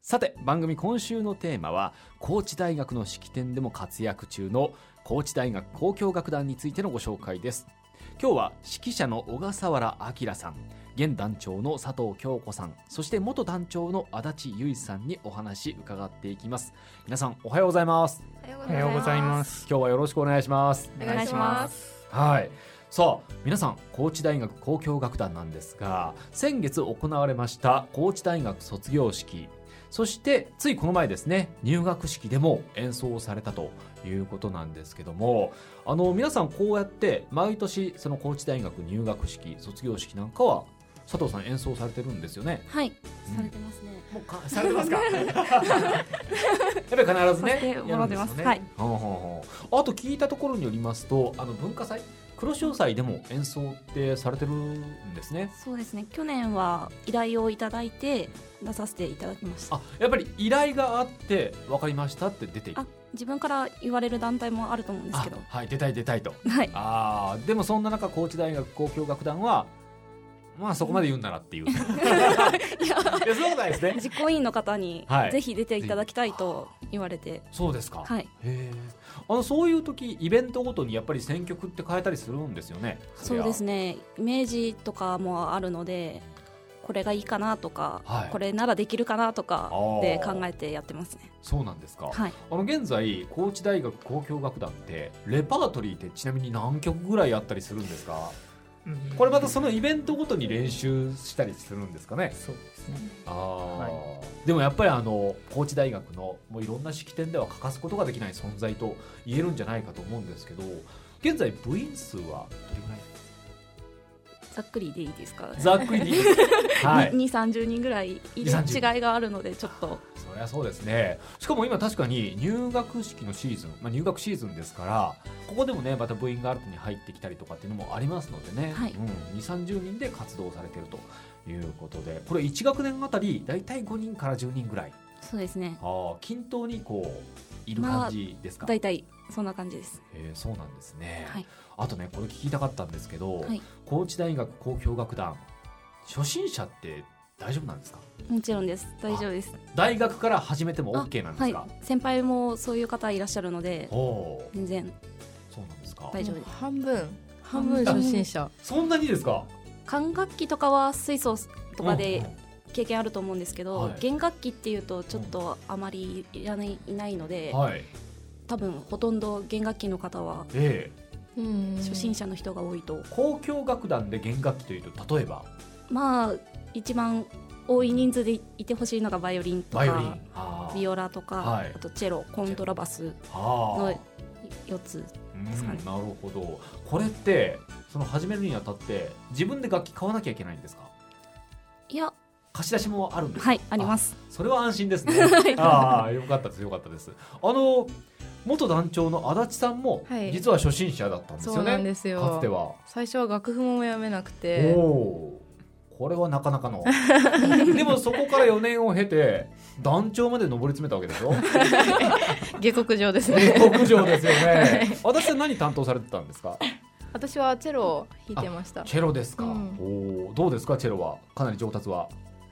さて番組今週のテーマは高知大学の式典でも活躍中の高知大学交響楽団についてのご紹介です。今日は指揮者の小笠原明さん、現団長の佐藤京子さん、そして元団長の足立由衣さんにお話伺っていきます。皆さんおはようございます。 おはようございます。 今日はよろしくお願いします。 お願いします。 はい、さあ皆さん高知大学交響楽団なんですが、先月行われました高知大学卒業式、そしてついこの前ですね、入学式でも演奏されたということなんですけども、皆さんこうやって毎年その高知大学入学式卒業式なんかは佐藤さん演奏されてるんですよね。 はい、されてますね。 もうされてますかやっぱり必ずねさせてもらってます。 ね、 はい。 あと聞いたところによりますと文化祭黒潮祭でも演奏ってされてるんですね。 そうですね、去年は依頼をいただいて出させていただきました。 やっぱり依頼があって分かりましたって出ていく。 自分から言われる団体もあると思うんですけど、 はい、出たいと、 はい、 でもそんな中高知大学交響楽団はまあそこまで言うんならっていういやそういうことないですね。 実行委員の方に、 はい、 ぜひ出ていただきたいと言われて。 そうですか。 はい、 そういう時イベントごとにやっぱり選曲って変えたりするんですよね。 そうですね、イメージとかもあるのでこれがいいかなとか、はい、これならできるかなとかで考えてやってますね。 そうなんですか。 はい、 現在高知大学交響楽団ってレパートリーってちなみに何曲ぐらいあったりするんですか？これまたそのイベントごとに練習したりするんですかね。 そうですね。 はい、でもやっぱり高知大学のもういろんな式典では欠かすことができない存在と言えるんじゃないかと思うんですけど、現在部員数はどれぐらい？ ざっくりでいいですか？ ざっくりでいいです、はい、 2,30 人ぐらい違いがあるのでちょっと。 そりゃそうですね。しかも今確かに入学式のシーズン、入学シーズンですからここでもねまた部員が新たに入ってきたりとかっていうのもありますのでね、 はい、 2,30 人で活動されているということで、これ1学年あたりだいたい5人から10人ぐらい。 そうですね。 均等にこういる感じですか？ だいたいそんな感じです。 そうなんですね。 はい、 あとねこれ聞きたかったんですけど、 はい、 高知大学交響楽団初心者って大丈夫なんですか？ もちろんです。大丈夫です。 大学から始めても OK なんですか？ はい、先輩もそういう方いらっしゃるので全然そうなんですか。 大丈夫です。 半分初心者。 そんなにですか？ 管楽器とかは吹奏とかで経験あると思うんですけど、弦楽器っていうとちょっとあまりいないので、多分ほとんど弦楽器の方は初心者の人が多いと。 交響楽団で弦楽器というと例えば一番多い人数でいてほしいのがバイオリンとかビオラとか、あとチェロ、コントラバスの4つですかね。 なるほど。これってその始めるにあたって自分で楽器買わなきゃいけないんですか？ いや、 貸し出しもあるんですか？ はい、あります。 それは安心ですね。よかったです。元団長の足立さんも実は初心者だったんですよね。 そうなんですよ。 かつては最初は楽譜もやめなくて、 これはなかなかのでもそこから4年を経て団長まで上り詰めたわけでしょ下克上ですね。 下克上ですよね。足立さん何担当されてたんですか？ 私はチェロを弾いてました。 チェロですか。どうですかチェロは？かなり上達は？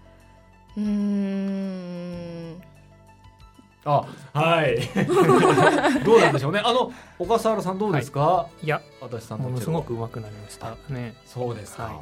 はいどうなんでしょうね。小笠原さんどうですか？ いや、 足立さんものすごく上手くなりましたね。 そうですか。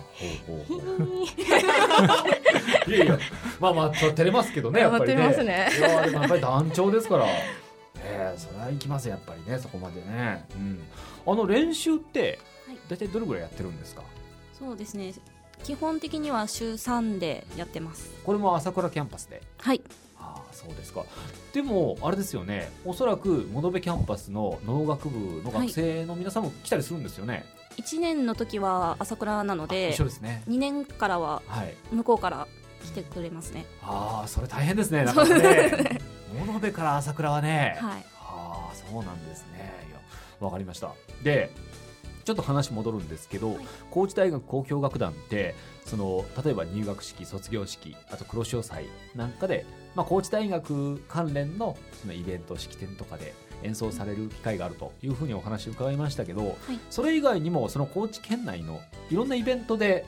いや照れますけどね、やっぱりね。 照れますね。 いやでもやっぱり団長ですからそれは行きますやっぱりね、そこまでね。練習って大体どれぐらいやってるんですか？ そうですね、基本的には週3でやってます。 これも朝倉キャンパスで？はい。そうですか。でもあれですよね、おそらく物部キャンパスの農学部の学生の皆さんも来たりするんですよね。 1年の時は朝倉なので、 一緒ですね。 2年からは向こうから来てくれますね。 それ大変ですね。なんかね物部から朝倉はね、そうなんですね。わかりました。でちょっと話戻るんですけど、高知大学交響楽団って例えば入学式、卒業式、あと黒潮祭なんかで、高知大学関連のそのイベント、式典とかで演奏される機会があるというふうにお話を伺いましたけど、それ以外にもその高知県内のいろんなイベントで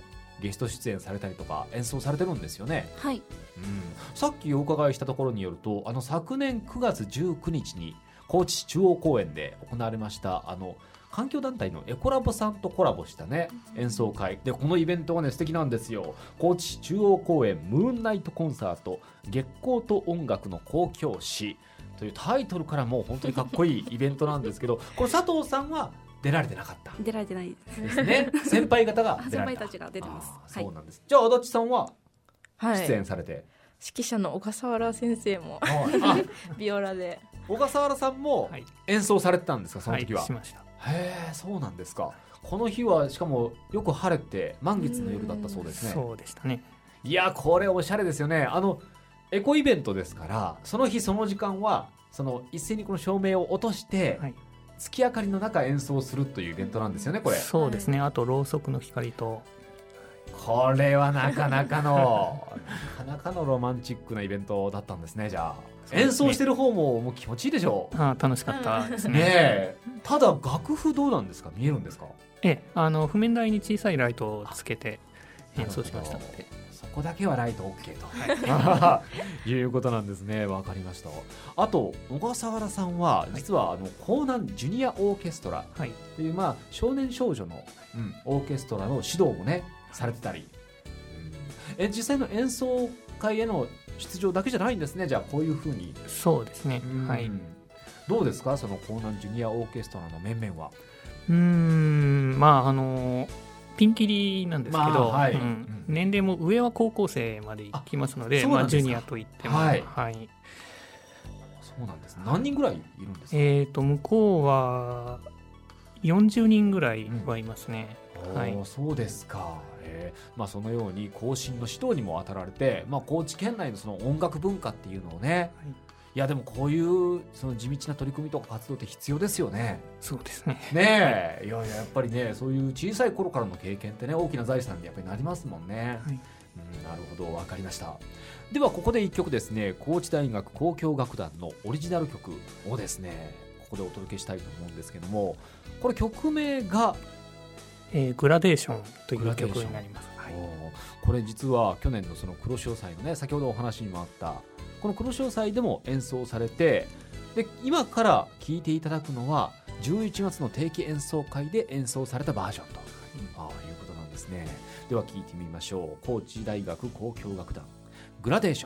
ゲスト出演されたりとか演奏されてるんですよね。 はい、 さっきお伺いしたところによると昨年9月19日に高知市中央公園で行われました環境団体のエコラボさんとコラボしたね演奏会で、このイベントがね素敵なんですよ。高知市中央公園ムーンナイトコンサート月光と音楽の交響詩というタイトルからもう本当にかっこいいイベントなんですけど、これ佐藤さんは出られてなかった。 出られてないですね。先輩方が出られた。 先輩たちが出てます。 そうなんです。じゃあ足立さんははい、 出演されて、 指揮者の小笠原先生もビオラで。 小笠原さんも演奏されてたんですか、その時は。 はい、しました。 へえ、そうなんですか。この日はしかもよく晴れて満月の夜だったそうですね。 そうでしたね。 いや、これおしゃれですよね。エコイベントですから、その日その時間は一斉にこの照明を落として、はい、月明かりの中演奏するというイベントなんですよね、これ。 そうですね。あとろうそくの光と。 これはなかなかのロマンチックなイベントだったんですね。じゃあ、演奏してる方もう気持ちいいでしょう。 楽しかったですね。 ね、ただ楽譜どうなんですか、見えるんですか。 譜面台に小さいライトをつけて演奏しましたので、 そこだけはライト OK ということなんですね。わかりました。あと小笠原さんは実は江南ジュニアオーケストラという、少年少女の、オーケストラの指導もねされてたり、実際の演奏会への出場だけじゃないんですね。じゃあこういうふうに。 そうですね、はい。 どうですか、その江南ジュニアオーケストラの面々は。 ピンキリなんですけど、年齢も上は高校生まで行きますので、ジュニアといっても、 そうなんです。何人ぐらいいるんですか。 向こうは40人ぐらいはいますね。 そうですか。そのように後進の指導にも当たられて、高知県内のその音楽文化っていうのをね、いやでもこういうその地道な取り組みとか活動って必要ですよね。 そうですね。 ねえ、いややっぱりね、そういう小さい頃からの経験ってね、大きな財産にやっぱりなりますもんね。なるほど、分かりました。ではここで1曲ですね、高知大学交響楽団のオリジナル曲をですね、ここでお届けしたいと思うんですけども、これ曲名がグラデーションという曲になります。 これ実は去年のその黒潮祭のね、先ほどお話にもあったこの黒潮祭でも演奏されて、で今から聴いていただくのは11月の定期演奏会で演奏されたバージョンと、いうことなんですね。では聴いてみましょう。高知大学交響楽団グラデーション。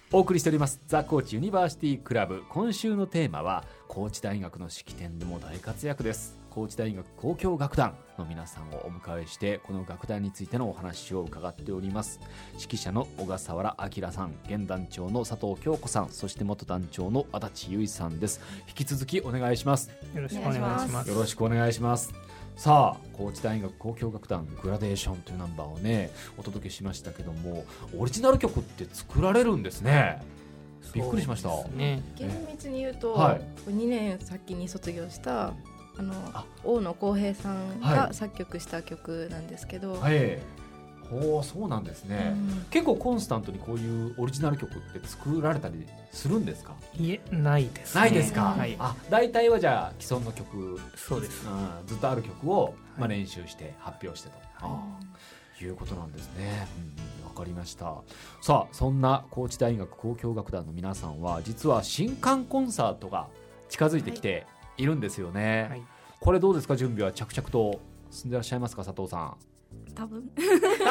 お送りしておりますザ・コーチユニバーシティクラブ。今週のテーマは高知大学の式典でも大活躍です。高知大学交響楽団の皆さんをお迎えして、この楽団についてのお話を伺っております。指揮者の小笠原明さん、現団長の佐藤京子さん、そして元団長の足立由衣さんです。引き続きお願いします。 よろしくお願いします。 よろしくお願いします。さあ、高知大学交響楽団グラデーションというナンバーをねお届けしましたけども、オリジナル曲って作られるんですね。びっくりしました。 厳密に言うと、2年先に卒業した大野康平さんが作曲した曲なんですけど、 そうなんですね、結構コンスタントにこういうオリジナル曲って作られたりするんですか？ いえ、ないですね。 ないですか、大体はじゃあ既存の曲、 そうです、 ずっとある曲を、練習して発表してと、いうことなんですね。わかりました。さあ、そんな高知大学交響楽団の皆さんは実は新歓コンサートが近づいてきているんですよね、これどうですか？準備は着々と進んでいらっしゃいますか、佐藤さん？ 多分い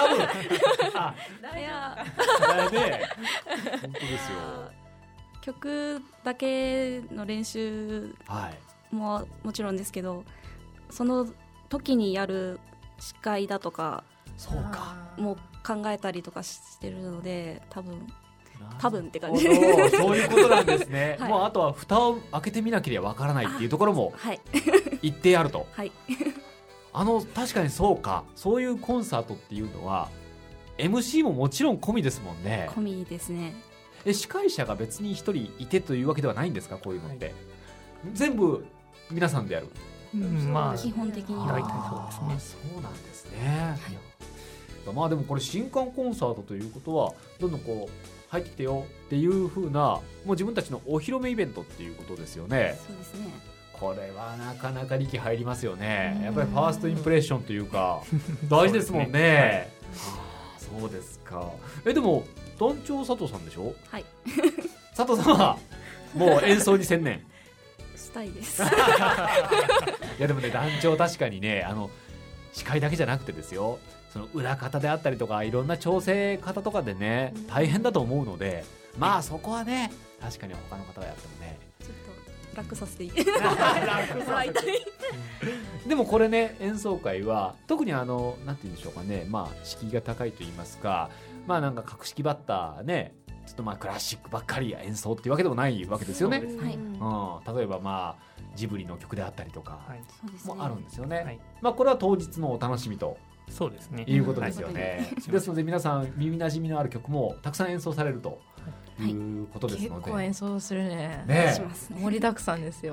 や本当ですよ。 曲だけの練習ももちろんですけど、その時にやる司会だとかも考えたりとかしてるので、多分って感じ。 そういうことなんですね、もうあとは蓋を開けてみなければわからないっていうところも一定あると。確かにそうか。そういうコンサートっていうのは MC ももちろん込みですもんね。 込みですね。 司会者が別に一人いてというわけではないんですか？こういうのって、全部皆さんでやる？ 基本的には大体そうですね。 そうなんですね、でもこれ新歓コンサートということは、どんどんこう入ってきてよっていう風な、もう自分たちのお披露目イベントっていうことですよね。 そうですね。 これはなかなか力入りますよね。やっぱりファーストインプレッションというか大事ですもんね。そうですか。でも団長佐藤さんでしょ？ はい。 佐藤さんはもう演奏に専念したいです。 いやでもね、団長確かにね、司会だけじゃなくてですよ、その裏方であったりとか、いろんな調整方とかでね、大変だと思うので、そこはね、確かに他の方がやってもね、 ちょっと楽させてもらいたい。でもこれね、演奏会は特になんて言うんでしょうかね、敷居が高いと言いますか、なんか格式ばったね、ちょっとクラシックばっかり演奏っていうわけでもないわけですよね。例えばジブリの曲であったりとかもあるんですよね。これは当日のお楽しみとそうですね、 いうことですよね。ですので皆さん耳なじみのある曲もたくさん演奏されるということですので、 結構演奏するね。盛りだくさんですよ。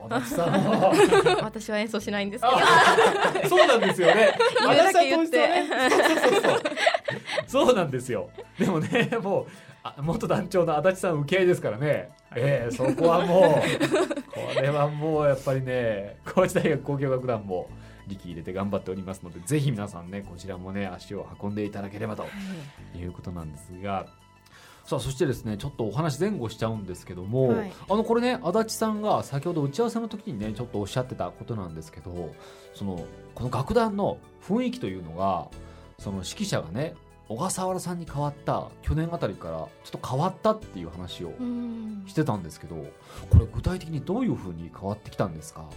私は演奏しないんですけど。 そうなんですよね。 言うだけ言って。 そうなんですよ。でもね、もう元団長の足立さん受け合いですからね。そこはもうこれはもうやっぱりね、高知大学交響楽団も力入れて頑張っておりますので、ぜひ皆さんね、こちらもね足を運んでいただければということなんですが、さあそしてですね、ちょっとお話前後しちゃうんですけども、これね、足立さんが先ほど打ち合わせの時にねちょっとおっしゃってたことなんですけど、この楽団の雰囲気というのが、その指揮者がね小笠原さんに変わった去年あたりからちょっと変わったっていう話をしてたんですけど、これ具体的にどういうふうに変わってきたんですか？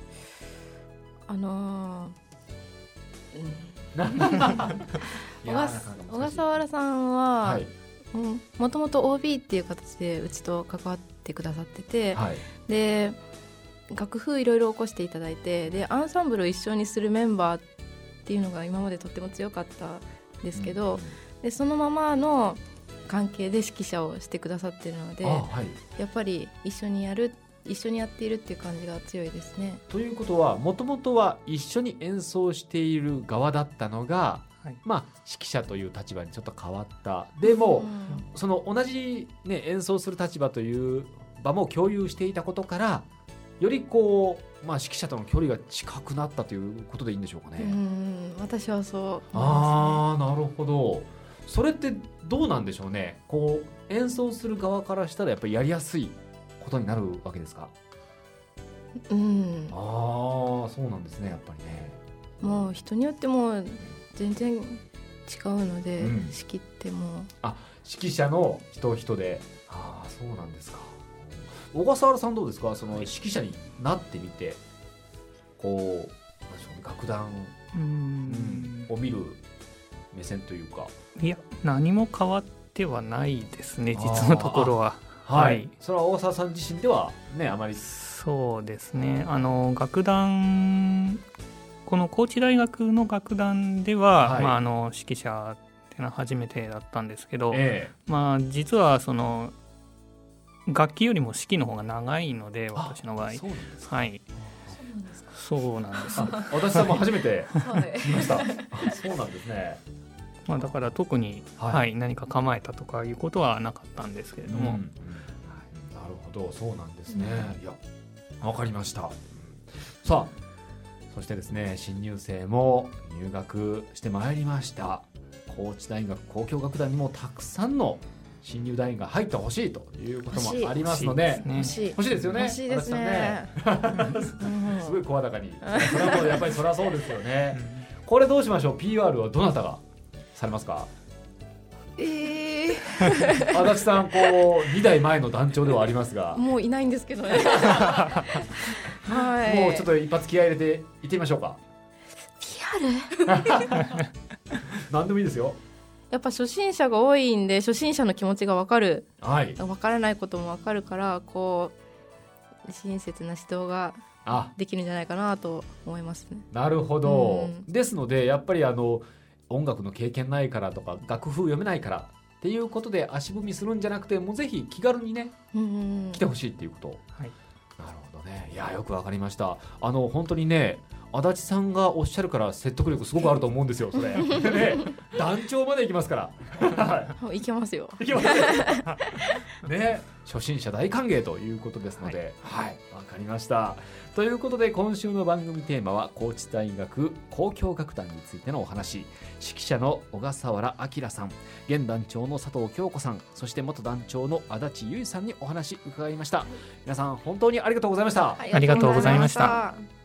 小笠原さんは、もともと OB っていう形でうちと関わってくださってて、で楽譜いろいろ起こしていただいて、でアンサンブルを一緒にするメンバーっていうのが今までとっても強かったんですけど、でそのままの関係で指揮者をしてくださっているので、やっぱり一緒にやっているっていう感じが強いですね。 ということは、もともとは一緒に演奏している側だったのが、指揮者という立場にちょっと変わった。でも、その同じ、演奏する立場という場も共有していたことから、よりこう、指揮者との距離が近くなったということでいいんでしょうかね。 私はそう思いますね。 なるほど。それってどうなんでしょうね。こう演奏する側からしたらやっぱりやりやすいことになるわけですか？そうなんですね。やっぱりね、 もう人によっても全然違うので、仕切っても指揮者の人で、ああそうなんですか。小笠原さんどうですか、その指揮者になってみて、こう楽団を見る目線というか。 いや何も変わってはないですね、実のところは。 はい、それは小笠原さん自身ではね、あまり。 そうですね、楽団、この高知大学の楽団では、はい、指揮者っていうのは初めてだったんですけど、実はその楽器よりも指揮の方が長いので、私の場合。そうなんですか。はい、そうなんです。 私さんも初めて見ました。そうなんですね。 だから特に、はい、何か構えたとかいうことはなかったんですけれども、なるほど、そうなんですね。いや、わかりました。さあ、そしてですね、新入生も入学してまいりました。高知大学交響楽団にもたくさんの新入団員が入ってほしいということもありますので、欲しいですよね。欲しいですね。すごい声高に。それはもうやっぱりそりゃそうですよね。これどうしましょう。 PR はどなたがされますか。足立さん、こう2代前の団長ではありますが、 もういないんですけどね。 もうちょっと一発気合い入れていってみましょうか。 PR 何でもいいですよ。 やっぱ初心者が多いんで、初心者の気持ちが分かる、 はい、 分からないことも分かるから、こう親切な指導ができるんじゃないかなと思いますね。 なるほど、ですのでやっぱり音楽の経験ないからとか楽譜読めないからっていうことで足踏みするんじゃなくて、もうぜひ気軽にね、来てほしいっていうこと、はい、なるほどね。いや、よくわかりました。本当にね、足立さんがおっしゃるから説得力すごくあると思うんですよ、それ。ね、団長まで行きますから。 行けますよ。 行けますよ。ね、初心者大歓迎ということですので、はい、わかりました。ということで今週の番組テーマは高知大学交響楽団についてのお話、指揮者の小笠原明さん、現団長の佐藤京子さん、そして元団長の足立由衣さんにお話伺いました。皆さん本当にありがとうございました。 ありがとうございました。